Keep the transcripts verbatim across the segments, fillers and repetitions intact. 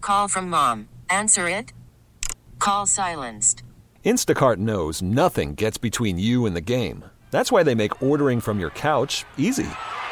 Call from mom. Answer it. Call silenced. Instacart knows nothing gets between you and the game. That's why they make ordering from your couch easy.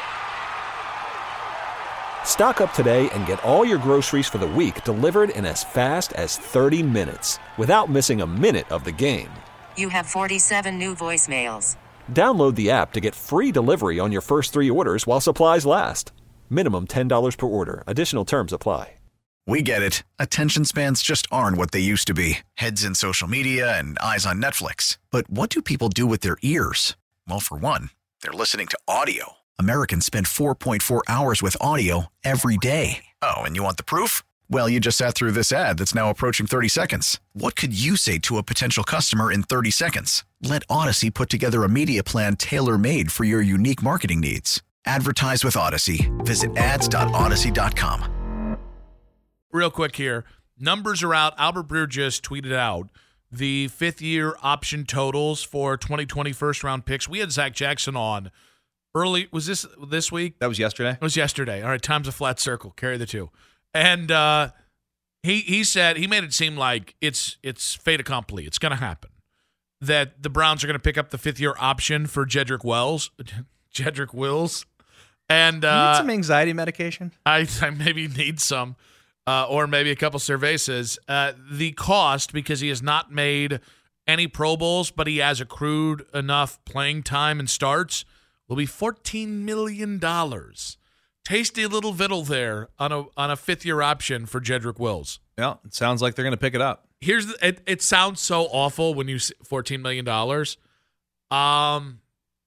Stock up today and get all your groceries for the week delivered in as fast as thirty minutes without missing a minute of the game. You have forty-seven new voicemails. Download the app to get free delivery on your first three orders while supplies last. Minimum ten dollars per order. Additional terms apply. We get it. Attention spans just aren't what they used to be. Heads in social media and eyes on Netflix. But what do people do with their ears? Well, for one, they're listening to audio. Americans spend four point four hours with audio every day. Oh, and you want the proof? Well, you just sat through this ad that's now approaching thirty seconds. What could you say to a potential customer in thirty seconds? Let Odyssey put together a media plan tailor-made for your unique marketing needs. Advertise with Odyssey. Visit ads dot odyssey dot com. Real quick here. Numbers are out. Albert Breer just tweeted out the fifth-year option totals for twenty twenty first-round picks. We had Zach Jackson on early. Was this this week? That was yesterday? It was yesterday. All right, time's a flat circle. Carry the two. And uh, he he said, he made it seem like it's it's fait accompli. It's going to happen. That the Browns are going to pick up the fifth-year option for Jedrick Wells. Jedrick Wills. And uh, you need some anxiety medication? I, I maybe need some. Uh, or maybe a couple cervezas. Uh, the cost, because he has not made any Pro Bowls, but he has accrued enough playing time and starts, will be fourteen million dollars. Tasty little victual there on a on a fifth-year option for Jedrick Wills. Yeah, it sounds like they're going to pick it up. Here's the, it, it sounds so awful when you say fourteen million dollars. Um,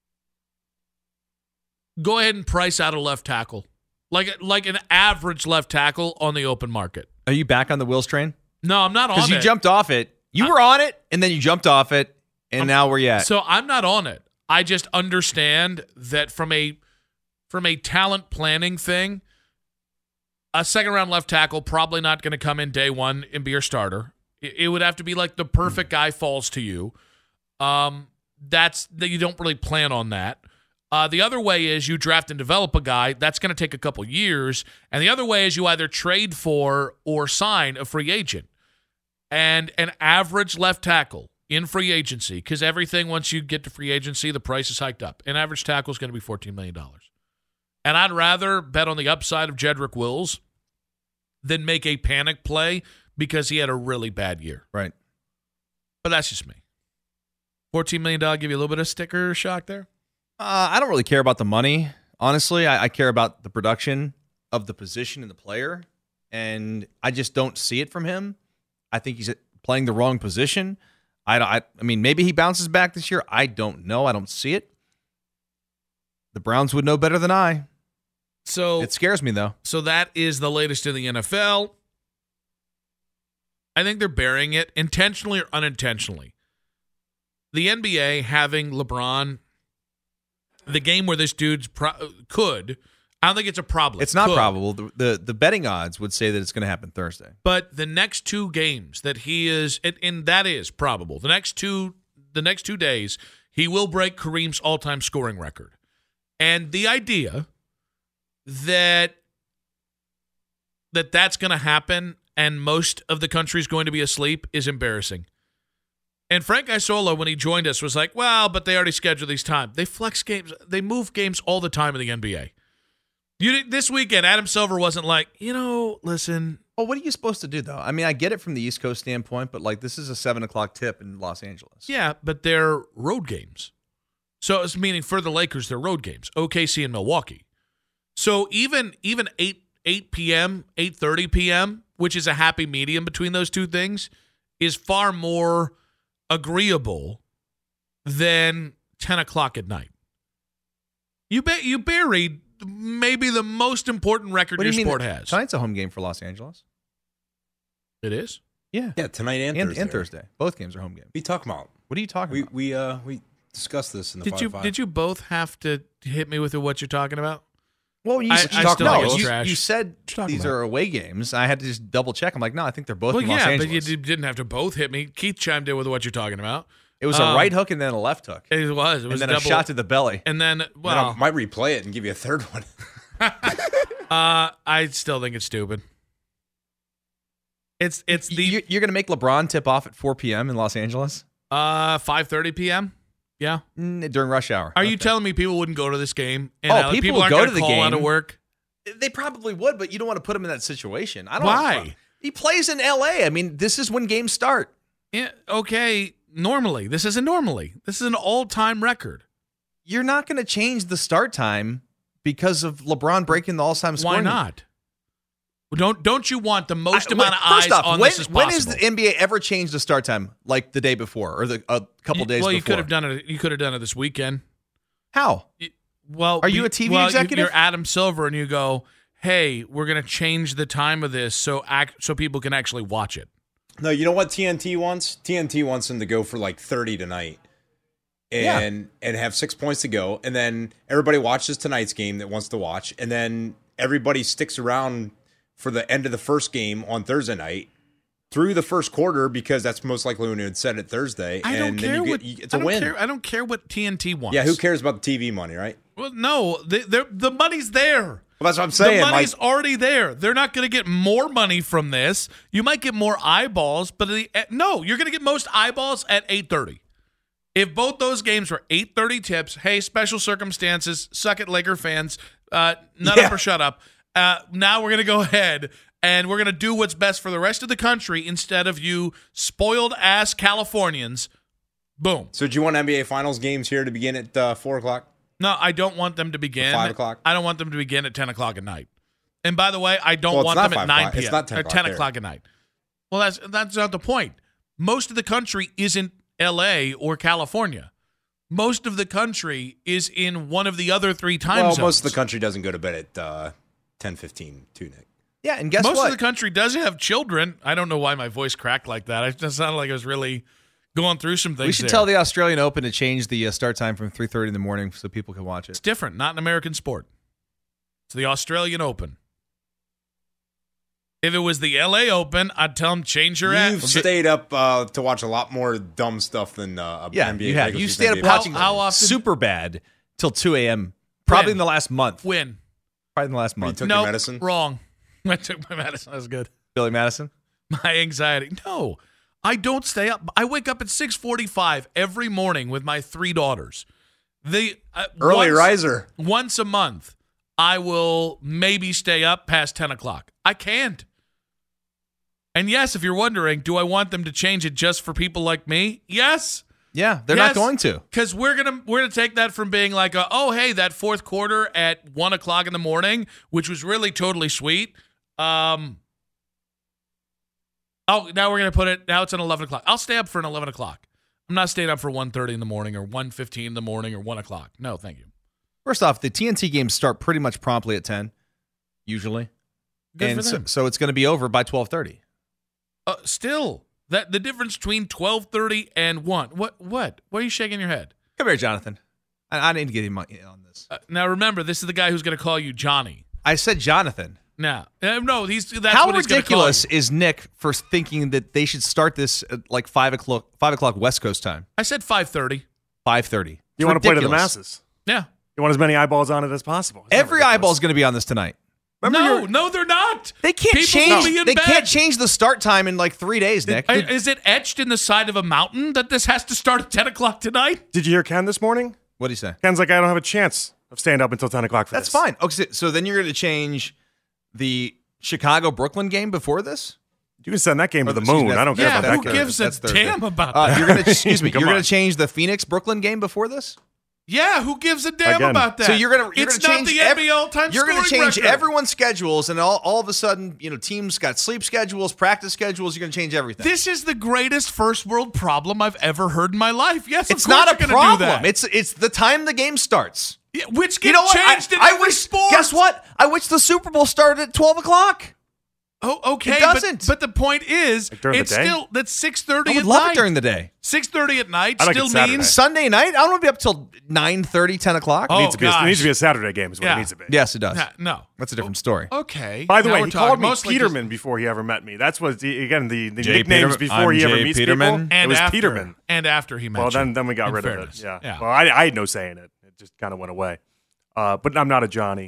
go ahead and price out a left tackle. Like like an average left tackle on the open market. Are you back on the Wills train? No, I'm not on it. Because you jumped off it. You I, were on it, and then you jumped off it, and I'm, now where you at? So I'm not on it. I just understand that from a from a talent planning thing, a second-round left tackle probably not going to come in day one and be your starter. It, it would have to be like the perfect guy falls to you. Um, that's that you don't really plan on that. Uh, the other way is you draft and develop a guy. That's going to take a couple years. And the other way is you either trade for or sign a free agent. And an average left tackle in free agency, because everything once you get to free agency, the price is hiked up. An average tackle is going to be fourteen million dollars. And I'd rather bet on the upside of Jedrick Wills than make a panic play because he had a really bad year. Right. But that's just me. fourteen million dollars give you a little bit of sticker shock there? Uh, I don't really care about the money. Honestly, I, I care about the production of the position and the player, and I just don't see it from him. I think he's playing the wrong position. I, I, I mean, maybe he bounces back this year. I don't know. I don't see it. The Browns would know better than I. So it scares me, though. So that is the latest in the N F L. I think they're burying it intentionally or unintentionally. The N B A having LeBron, the game where this dude's pro- could, I don't think it's a problem. It's not could. probable. The, the the betting odds would say that it's going to happen Thursday. But the next two games that he is, and, and that is probable. The next two, the next two days, he will break Kareem's all-time scoring record. And the idea that that that's going to happen and most of the country is going to be asleep is embarrassing. And Frank Isola, when he joined us, was like, well, but they already scheduled these times. They flex games. They move games all the time in the N B A. You, this weekend, Adam Silver wasn't like, you know, listen. Well, what are you supposed to do, though? I mean, I get it from the East Coast standpoint, but, like, this is a seven o'clock tip in Los Angeles. Yeah, but they're road games. So it's meaning for the Lakers, they're road games. O K C and Milwaukee. So even even eight p.m., eight thirty p.m., which is a happy medium between those two things, is far more agreeable than ten o'clock at night. You bet you buried maybe the most important record your sport has. Tonight's a home game for Los Angeles. It is? Yeah. Yeah, tonight and, and Thursday. And Thursday. Both games are home games. What are you talking about? What are you talking we, about? We uh we discussed this in the did five you five. Did you both have to hit me with what you're talking about? Well, you, I, said, I you, still no, think it's you, trash. you said these about? are away games. I had to just double check. I'm like, no, I think they're both well, in yeah, Los Angeles. but you didn't have to both hit me. Keith chimed in with what you're talking about. It was um, a right hook and then a left hook. It was. It was and then double, a shot to the belly. And then, well, then I might replay it and give you a third one. uh, I still think it's stupid. It's it's the You- You're going to make LeBron tip off at four p.m. in Los Angeles uh five thirty p.m. Yeah. Mm, during rush hour. Are you Okay. telling me people wouldn't go to this game? And Oh, uh, people people will aren't go gonna to the call out of game. work. They probably would, but you don't want to put him in that situation. I don't Why? He plays in L A. I mean, this is when games start. Yeah, okay, normally. This isn't normally. This is an all-time record. You're not going to change the start time because of LeBron breaking the all-time Why scoring. not? Don't don't you want the most I- amount wait, of eyes first off, on when, this as when possible? has the N B A ever changed the start time like the day before or the a couple You- days well, before? you could have done it. You could have done it this weekend. How? You- Well, Are you be- a T V well, you- executive? You're Adam Silver, and you go, "Hey, we're going to change the time of this so act so people can actually watch it." No, you know what T N T wants? T N T wants them to go for like thirty tonight. And and have six points to go. And then everybody watches tonight's game that wants to watch. And then everybody sticks around for the end of the first game on Thursday night through the first quarter because that's most likely when it would set it Thursday. I and don't then care you get, what you- it's I a don't win. Care, I don't care what T N T wants. Yeah, who cares about the T V money, right? Well, no, the the, the money's there. Well, that's what I'm saying. The money's like, already there. They're not going to get more money from this. You might get more eyeballs, but the, eh, no, you're going to get most eyeballs at eight thirty. If both those games were eight thirty tips, hey, special circumstances, suck it, Laker fans, uh, nut Yeah. up or shut up. Uh, now we're going to go ahead and we're going to do what's best for the rest of the country instead of you spoiled-ass Californians. Boom. so do you want N B A Finals games here to begin at uh, four o'clock? No, I don't want them to begin. Five o'clock? I don't want them to begin at ten o'clock at night. And by the way, I don't Well, it's want not them at five nine o'clock. p.m. It's not ten or o'clock ten there. o'clock at night. Well, that's that's not the point. Most of the country isn't L A or California. Most of the country is in one of the other three time well, zones. most of the country doesn't go to bed at uh, ten fifteen too, Nick. Yeah, and guess Most what? of the country does have children. I don't know why my voice cracked like that. It just sounded like I was really going through some things. we should there. tell the Australian Open to change the uh, start time from three thirty in the morning so people can watch It's it. different, not an American sport. It's the Australian Open. If it was the L A Open, I'd tell them change your You've app. stayed up uh, to watch a lot more dumb stuff than uh, a Yeah, N B A. you have. regular You season stayed up N B A. watching How- how often- super bad till two a.m. Probably When? in the last month. Win. Probably in the last When you month. took No, your medicine? wrong. I took my medicine. That was good. Billy Madison. My anxiety. No, I don't stay up. I wake up at six forty-five every morning with my three daughters. They uh, Early once, riser. Once a month, I will maybe stay up past ten o'clock. I can't. And yes, if you're wondering, do I want them to change it just for people like me? Yes. Yeah, they're Yes, not going to. because we're gonna we're gonna take that from being like, a, oh hey, that fourth quarter at one o'clock in the morning, which was really totally sweet. Um, oh, now we're gonna put it. Now it's an eleven o'clock. I'll stay up for an eleven o'clock. I'm not staying up for one thirty in the morning or one fifteen in the morning or one o'clock. No, thank you. First off, the T N T games start pretty much promptly at ten, usually, Good and for so, them. so it's going to be over by twelve thirty. Uh, still, that the difference between twelve thirty and one. What? What? Why are you shaking your head? Come here, Jonathan. I, I need to get him on on this. Uh, now remember, this is the guy who's gonna call you Johnny. I said Jonathan. Now, uh, no, he's that's How what he's gonna call ridiculous you. is Nick for thinking that they should start this at like five o'clock, five o'clock West Coast time, I said five thirty. five thirty? You want to play to the masses. Yeah. You want as many eyeballs on it as possible. Isn't that Every ridiculous? eyeball is going to be on this tonight. Remember no, your- no, they're not. They can't People change. will be in They bed. can't change the start time in like three days, Nick. I- Is it etched in the side of a mountain that this has to start at ten o'clock tonight? Did you hear Ken this morning? What do you say? Ken's like, I don't have a chance of staying up until ten o'clock for That's this. fine. Okay, so- so then you're going to change the Chicago Brooklyn game before this? You can send that game to Or the excuse me, moon. that's- I don't care Yeah, about who that game. gives a That's Thursday. damn about Uh, that? you're going to excuse me. Come you're going on. to change the Phoenix Brooklyn game before this? Yeah, who gives a damn Again. about that? So you're gonna you're it's gonna not change the N B A ev- all-time You're gonna scoring change record. everyone's schedules, and all, all of a sudden, you know, teams got sleep schedules, practice schedules. You're gonna change everything. This is the greatest first world problem I've ever heard in my life. Yes, it's of course not a you're gonna do problem. that. It's it's the time the game starts. Yeah, which You gets know what? changed I, in I every wish. sport. Guess what? I wish the Super Bowl started at twelve o'clock. Oh, okay. It doesn't. But, but the point is, Like during the it's day? still that's six thirty I would at love night. it during the day. six thirty at night I like it still Saturday. means Sunday night, I don't want to be up till nine thirty, ten o'clock. Oh, It needs, to be a, it gosh. needs to be a Saturday game is what Yeah. it needs to be. Yes, it does. Nah, no. That's a different story. Okay. By the Now way, we're he talking called me mostly Peterman before he ever met me. That's what, the, again, the, the Jay nicknames Peterman. before I'm he ever Jay meets Peterman. people. And it was after, Peterman. And after he met Well, you, then then we got in rid fairness. of it. Yeah. Yeah. Well, I, I had no say in it. It just kind of went away. Uh, but I'm not a Johnny.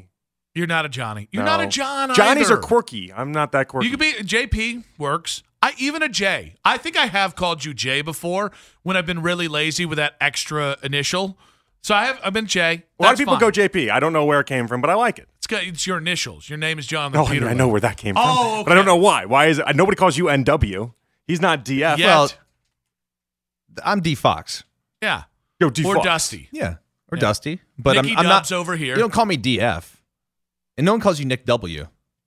You're not a Johnny. You're No. not a John Johnnies either. are quirky. I'm not that quirky. You could be J P works. I even a J. I think I have called you J before when I've been really lazy with that extra initial. So I have I've been J. A lot of That's people fine. go J P. I don't know where it came from, but I like it. It's got, it's your initials. Your name is John. Oh, I know, I know where that came from. Oh, okay. But I don't know why. Why is it? Nobody calls you N W. He's not D F. Yet. Well, I'm D Fox. Yeah. Yo, D Or Fox. Dusty. Yeah, or Yeah. Dusty. But Nicky I'm, I'm Dubs not over here. You don't call me D F, and no one calls you Nick W.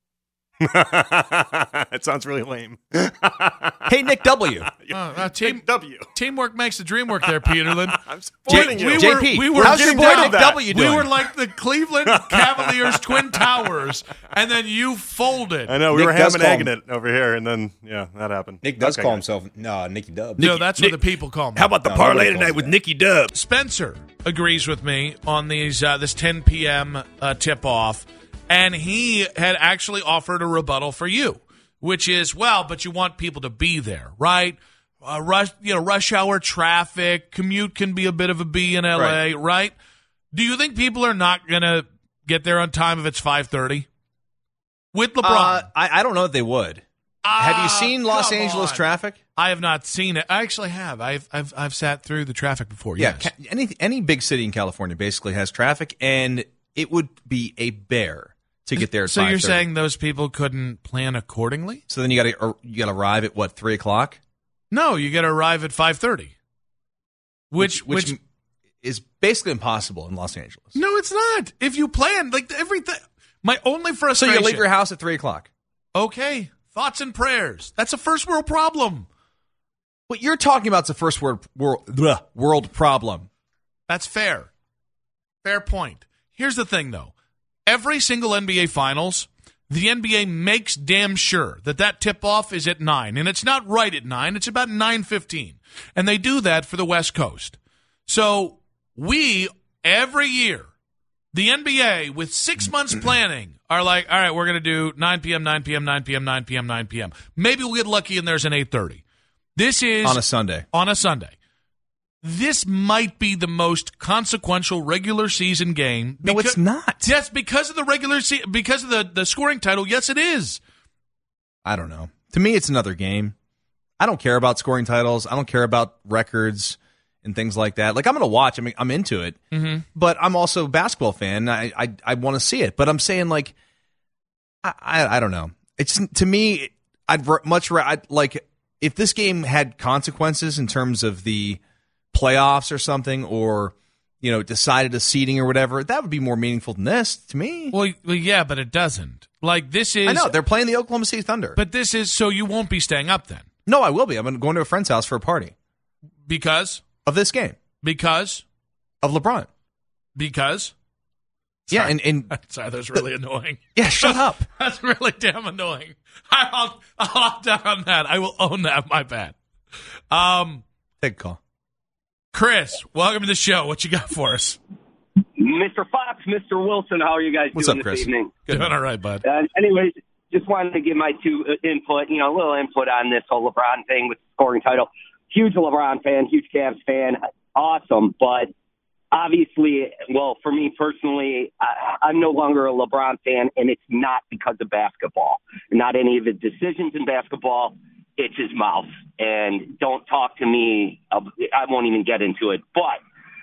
That sounds really lame. Hey, Nick W. Uh, uh, team, Nick W. teamwork makes the dream work there, Peterlin. I'm supporting J- you. we J were- P, we were how's your getting boy down. Nick W doing? We were like the Cleveland Cavaliers Twin Towers, and then you folded. I know. We Nick were does ham and call egging him- it over here, and then, yeah, that happened. Nick does Okay, call guys. himself no, Nicky Dub. no, that's what the people call me. How about the No, parlay nobody calls tonight me with that. Nicky Dub? Spencer agrees with me on these uh, this ten p.m. Uh, tip off, and he had actually offered a rebuttal for you, which is, well, but you want people to be there, right? Uh, rush, you know, rush hour traffic, commute can be a bit of a B in L A, right? Right. Do you think people are not gonna get there on time if it's five thirty with LeBron? Uh, I, I don't know if they would. Have you Ah, seen Los come Angeles on. traffic? I have not seen it. I actually have. I've I've I've sat through the traffic before. Yeah, Yes. ca- any any big city in California basically has traffic, and it would be a bear to get there. At So you're five thirty. saying those people couldn't plan accordingly? So then you got to you got to arrive at what three o'clock, No, you got to arrive at five thirty. Which, which which is basically impossible in Los Angeles. no, it's not. If you plan like everything, my only So frustration. you leave your house at three o'clock. Okay, thoughts and prayers. That's a first world problem. What you're talking about is a first world world, bleh, world problem. That's fair. Fair point. Here's the thing, though. Every single N B A Finals, the N B A makes damn sure that that tip-off is at nine. And it's not right at nine. It's about nine fifteen. And they do that for the West Coast. So we, every year, the N B A, with six months planning, are like, all right, we're going to do nine p.m., nine p.m., nine p.m., nine p.m., nine p.m. Maybe we'll get lucky and there's an eight thirty. This is On a Sunday. On a Sunday. This might be the most consequential regular season game. No, it's not. Yes, because of the regular se- because of the, the scoring title. Yes, it is. I don't know. To me, it's another game. I don't care about scoring titles. I don't care about records and things like that. Like, I'm going to watch. I mean, I'm into it. Mm-hmm. But I'm also a basketball fan. I I, I want to see it. But I'm saying, like, I, I I don't know. It's to me, I'd r- much rather I'd, like if this game had consequences in terms of the playoffs or something, or you know, decided a seeding or whatever. That would be more meaningful than this to me. Well, well, yeah, but it doesn't. Like this is. I know they're playing the Oklahoma City Thunder, But this is so you won't be staying up then no, I will be. I'm going to a friend's house for a party because of this game because of LeBron. because. Yeah, and, and Sorry, that's really annoying. yeah, shut up. That's really damn annoying. I'll, I'll opt out on that. I will own that. My bad. Um, Take a call. Chris, welcome to the show. What you got for us? Mister Fox, Mister Wilson, how are you guys What's doing up, this Chris? evening? Doing all right, bud. Uh, anyways, just wanted to give my two uh, input, you know, a little input on this whole LeBron thing with the scoring title. Huge LeBron fan, huge Cavs fan, awesome. But obviously, well, for me personally, I, I'm no longer a LeBron fan, and it's not because of basketball. Not any of the decisions in basketball. It's his mouth. And don't talk to me. I won't even get into it. But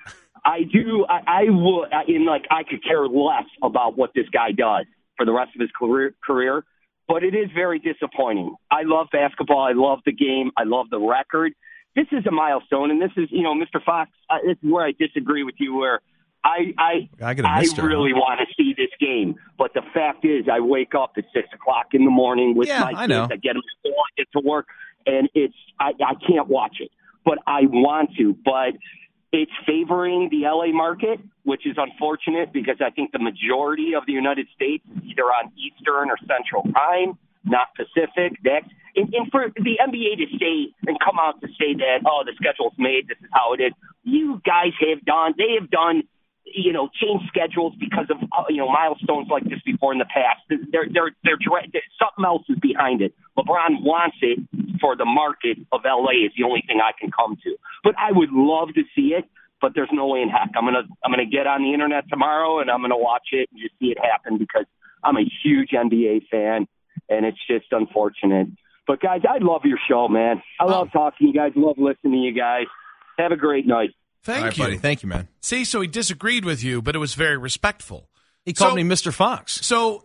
I do. I, I will. In like, I could care less about what this guy does for the rest of his career. Career, but it is very disappointing. I love basketball. I love the game. I love the record. This is a milestone, and this is, you know, Mister Fox. Uh, this is where I disagree with you. Where I, I, I get a I mister, really huh? want to see this game, but the fact is, I wake up at six o'clock in the morning with Yeah, my I kids. know. I get them to get to work, and it's I, I can't watch it, but I want to. But it's favoring the L A market, which is unfortunate because I think the majority of the United States is either on Eastern or Central Time, not Pacific. That's, and, and for the N B A to say and come out to say that, oh, the schedule's made, this is how it is. You guys have done, they have done, you know, change schedules because of, you know, milestones like this before in the past. They're, they're, they're, something else is behind it. LeBron wants it for the market of L A is the only thing I can come to. But I would love to see it. but there's no way in heck I'm gonna I'm gonna get on the internet tomorrow and I'm gonna watch it and just see it happen because I'm a huge N B A fan, and it's just unfortunate. But guys, I love your show, man. I love oh. talking to you guys. Love listening to you guys. Have a great night. Thank right, you, buddy. Thank you, man. See, so he disagreed with you, but it was very respectful. He called so, me Mister Fox. So.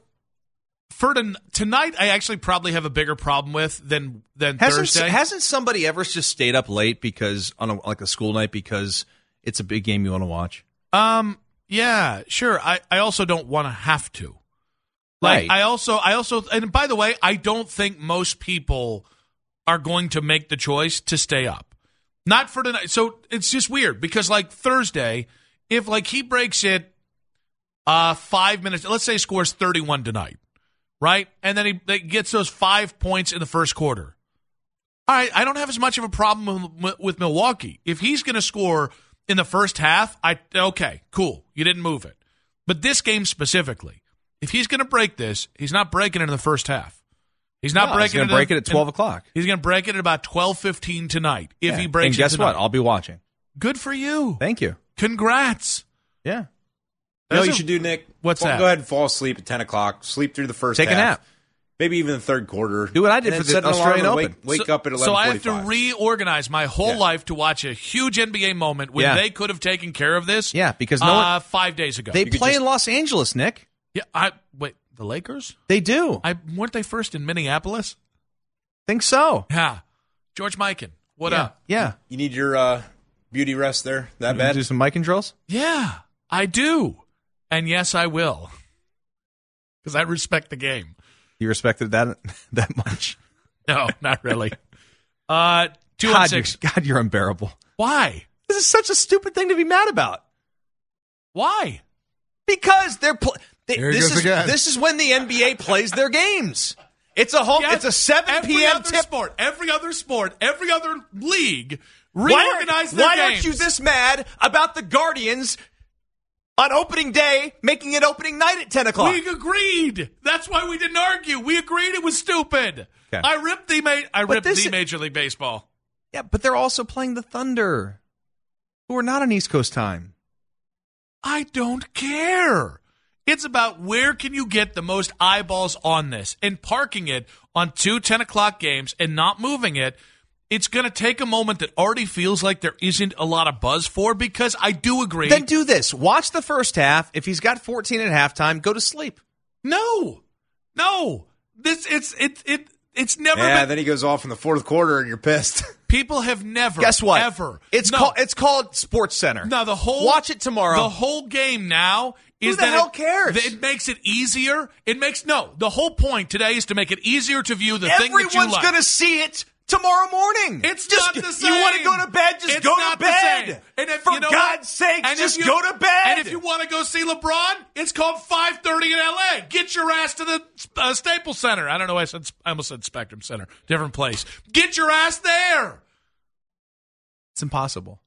For ton- tonight, I actually probably have a bigger problem with than than hasn't, Thursday. Hasn't somebody ever just stayed up late because on a, like a school night because it's a big game you want to watch? Um, yeah, sure. I, I also don't want to have to. Like, right. I also I also and by the way, I don't think most people are going to make the choice to stay up. Not for tonight. So it's just weird because like Thursday, if like he breaks it, uh, five minutes. Let's say he scores thirty-one tonight. Right? And then he, he gets those five points in the first quarter. All right, I don't have as much of a problem with, with Milwaukee. If he's going to score in the first half, I okay, cool. You didn't move it. But this game specifically, if he's going to break this, he's not breaking it in the first half. He's not no, breaking he's gonna it. break in, it at twelve o'clock. He's going to break it at about twelve fifteen tonight. If yeah. he breaks and it guess tonight. what? I'll be watching. Good for you. Thank you. Congrats. Yeah. You know what you should do, Nick? What's well, that? Go ahead and fall asleep at ten o'clock. Sleep through the first Take half. a nap. Maybe even the third quarter. Do what I did for the Australian Open. Wake, wake so, up at eleven So I forty-five. have to reorganize my whole yeah. life to watch a huge N B A moment when yeah. they could have taken care of this. Yeah, because no uh, one, five days ago. They you play just, in Los Angeles, Nick. Yeah, I wait. The Lakers? They do. I weren't they first in Minneapolis? Think so. Yeah. George Mikan. What yeah. up? Yeah. You need your uh, beauty rest there. That you bad? Do some Mikan drills. Yeah, I do, and yes, I will, because I respect the game. You respected that that much? No, not really. Uh, two God, and six. You're, God, you're unbearable. Why? This is such a stupid thing to be mad about. Why? Because they're pl- they, Here he this goes is again. this is when the N B A plays their games. It's a home. Yes, it's a seven every p.m. other tip. sport. Every other sport. Every other league Why, reorganize their why games. aren't you this mad about the Guardians on opening day making it opening night at ten o'clock? We agreed. That's why we didn't argue. We agreed it was stupid. Okay. I ripped the ma- I But ripped this- the Major League Baseball. Yeah, but they're also playing the Thunder, who are not on East Coast time. I don't care. It's about where can you get the most eyeballs on this, and parking it on two ten o'clock games and not moving it. It's going to take a moment that already feels like there isn't a lot of buzz for, because I do agree. Then do this. Watch the first half. If he's got fourteen at halftime, go to sleep. No, no. This it's it it it's never. Yeah, been, then he goes off in the fourth quarter and you're pissed. people have never. Guess what? Ever. It's no, called it's called Sports Center. No, the whole watch it tomorrow. The whole game now Who is the that hell it, cares? that it makes it easier. It makes no. The whole point today is to make it easier to view the thing that you Everyone's like. going to see it tomorrow morning. It's just, not the same. You want to go to bed? Just It's go not to the bed. same. And if, For you know God's what? sakes, And just if you- go to bed. And if you want to go see LeBron, it's called five thirty in L A. Get your ass to the uh, Staples Center. I don't know why I said I almost said Spectrum Center. Different place. Get your ass there. It's impossible.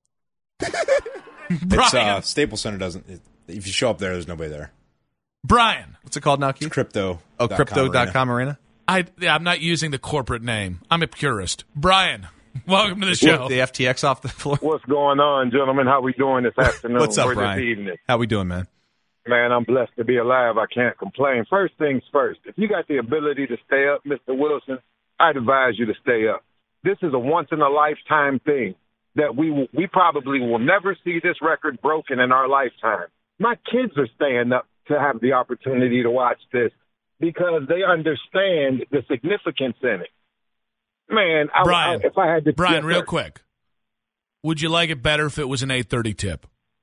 It's uh, Staples Center doesn't. It, if you show up there, there's nobody there. Brian. What's it called now, Keith? Crypto. Oh, crypto dot com arena. I, yeah, I'm not using the corporate name. I'm a purist. Brian, welcome to the show. The F T X off the floor. What's going on, gentlemen? How we doing this afternoon? What's up, or Brian? this evening? How we doing, man? Man, I'm blessed to be alive. I can't complain. First things first. If you got the ability to stay up, Mister Wilson, I'd advise you to stay up. This is a once-in-a-lifetime thing that we will, we probably will never see this record broken in our lifetime. My kids are staying up to have the opportunity to watch this because they understand the significance in it. Man, I, Brian, I, if I had to... Brian, yes, real sir. quick. Would you like it better if it was an eight thirty tip?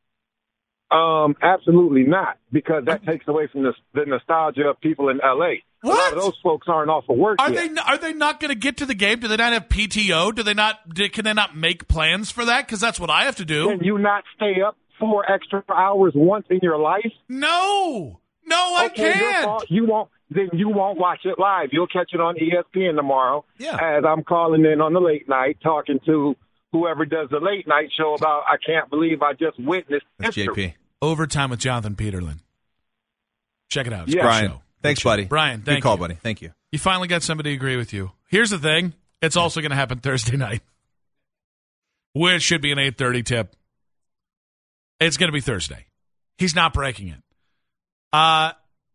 Um, absolutely not, because that takes away from the, the nostalgia of people in L A. A lot of those folks aren't off of work Are yet. they are they not going to get to the game? Do they not have P T O? Do they not? Do, can they not make plans for that? Because that's what I have to do. Can you not stay up four extra hours once in your life? No, no, I Okay, your can't. fault. You won't. Then you won't watch it live. You'll catch it on E S P N tomorrow. Yeah. As I'm calling in on the late night, talking to whoever does the late night show about. I can't believe I just witnessed. That's history. J P. Overtime with Jonathan Peterlin. Check it out. It's a Yeah. great Brian, show. thanks, Good show. buddy. Brian, thank Good call, you. buddy. Thank you. You finally got somebody to agree with you. Here's the thing. It's also going to happen Thursday night, which should be an eight thirty tip. It's going to be Thursday. He's not breaking it. Uh,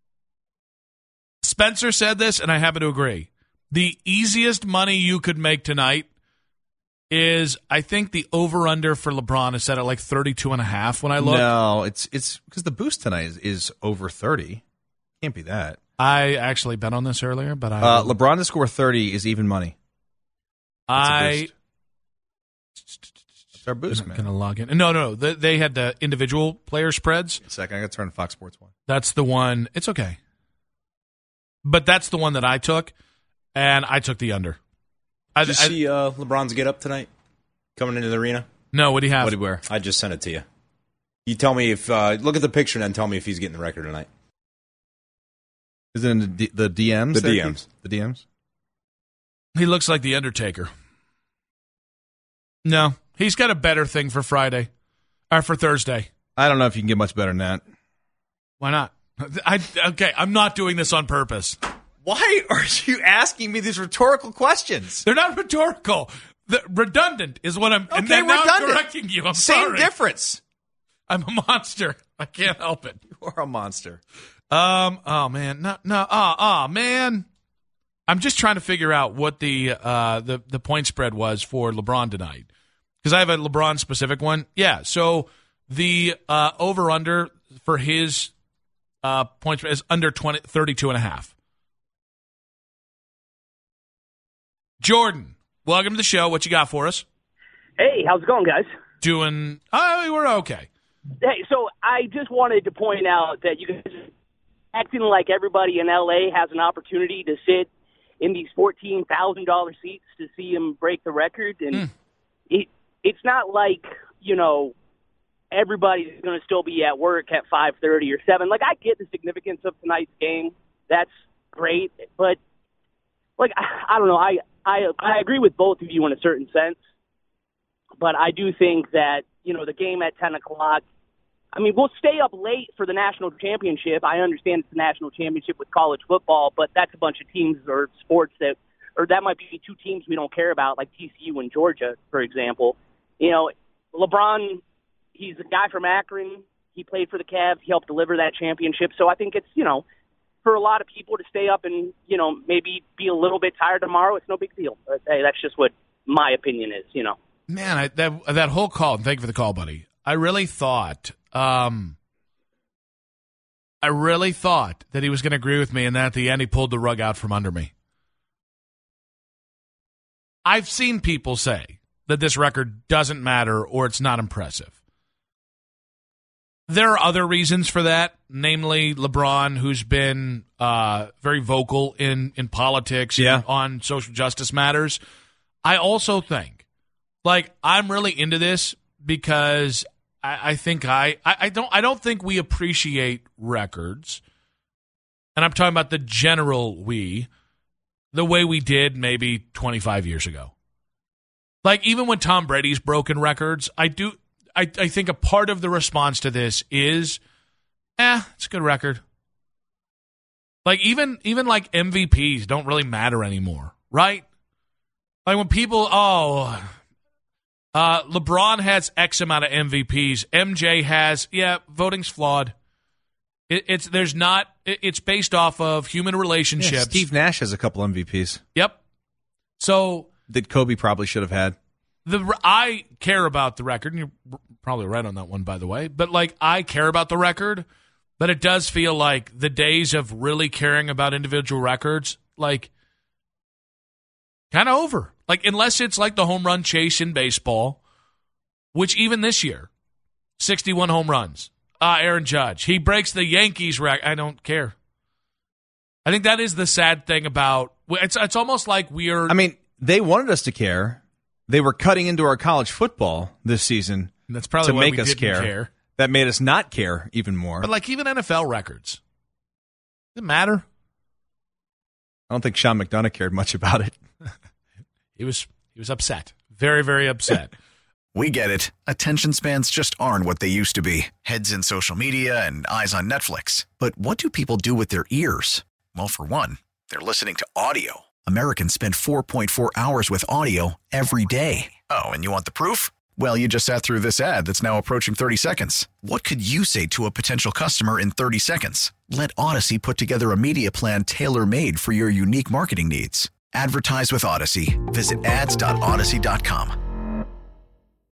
Spencer said this, and I happen to agree. The easiest money you could make tonight is, I think the over-under for LeBron is set at like thirty-two and a half when I look. No, it's it's because the boost tonight is, is over thirty. Can't be that. I actually bet on this earlier, but I uh, LeBron to score thirty is even money. That's I That's our boost, I'm man. going to log in. No, no, no. They, they had the individual player spreads. A second, I got to turn to Fox Sports one. That's the one. It's okay, but that's the one that I took, and I took the under. I, Did you I, see uh, LeBron's get up tonight coming into the arena? No, what do you have? What do you wear? I just sent it to you. You tell me if uh, look at the picture and then tell me if he's getting the record tonight. Is it in the, D- the D Ms? The there, D Ms. Keith? The D Ms? He looks like the Undertaker. No, he's got a better thing for Friday, or for Thursday. I don't know if you can get much better than that. Why not? I okay. I'm not doing this on purpose. Why are you asking me these rhetorical questions? They're not rhetorical. The, redundant is what I'm. Okay, and then now I'm redundant. correcting you. I'm Same sorry. difference. I'm a monster. I can't help it. You are a monster. Um. Oh man. No. No. Oh. Oh man. I'm just trying to figure out what the uh the the point spread was for LeBron tonight, because I have a LeBron specific one. Yeah. So the uh, over under for his uh point spread is under twenty, thirty-two and a half. Jordan, welcome to the show. What you got for us? Hey, how's it going, guys? Doing, oh, we're okay. Hey, so I just wanted to point out that you guys are acting like everybody in L A has an opportunity to sit in these fourteen thousand dollars seats to see him break the record. And Mm. it it's not like, you know, everybody's going to still be at work at five thirty or seven. Like, I get the significance of tonight's game. That's great. But, like, I, I don't know. I, I I agree with both of you in a certain sense. But I do think that, you know, the game at ten o'clock, I mean, we'll stay up late for the national championship. I understand it's the national championship with college football, but that's a bunch of teams or sports that, or that might be two teams we don't care about, like T C U and Georgia, for example. You know, LeBron, he's a guy from Akron. He played for the Cavs. He helped deliver that championship. So I think it's, you know, for a lot of people to stay up and, you know, maybe be a little bit tired tomorrow, it's no big deal. But, hey, that's just what my opinion is, you know. Man, I, that that whole call, and thank you for the call, buddy. I really thought, um, I really thought that he was going to agree with me, and then at the end he pulled the rug out from under me. I've seen people say that this record doesn't matter or it's not impressive. There are other reasons for that, namely LeBron, who's been uh, very vocal in, in politics Yeah. and on social justice matters. I also think, like, I'm really into this because I, I think I, I, I don't I don't think we appreciate records, and I'm talking about the general we, the way we did maybe twenty-five years ago. Like, even when Tom Brady's broken records, I do I, I think a part of the response to this is, eh, it's a good record. Like, even even like M V Ps don't really matter anymore, right? Like, when people, oh, uh, LeBron has X amount of M V Ps, M J has, yeah, voting's flawed. It, it's there's not. It, it's based off of human relationships. Yeah, Steve Nash has a couple M V Ps. Yep. So That Kobe probably should have had. the I care about the record, and you're probably right on that one, by the way. But, like, I care about the record, but it does feel like the days of really caring about individual records, like, kind of over. Like, unless it's like the home run chase in baseball, which even this year, sixty-one home runs. Uh, Aaron Judge, he breaks the Yankees record. I don't care. I think that is the sad thing about it's. It's almost like we're. I mean, they wanted us to care. They were cutting into our college football this season. That's probably to why make we us didn't care. care. That made us not care even more. But, like, even N F L records, does it matter? I don't think Sean McDonough cared much about it. He was he was upset, very very upset. We get it. Attention spans just aren't what they used to be. Heads in social media and eyes on Netflix. But what do people do with their ears? Well, for one, they're listening to audio. Americans spend four point four hours with audio every day. Oh, and you want the proof? Well, you just sat through this ad that's now approaching thirty seconds. What could you say to a potential customer in thirty seconds? Let Odyssey put together a media plan tailor-made for your unique marketing needs. Advertise with Odyssey. Visit ads dot odyssey dot com.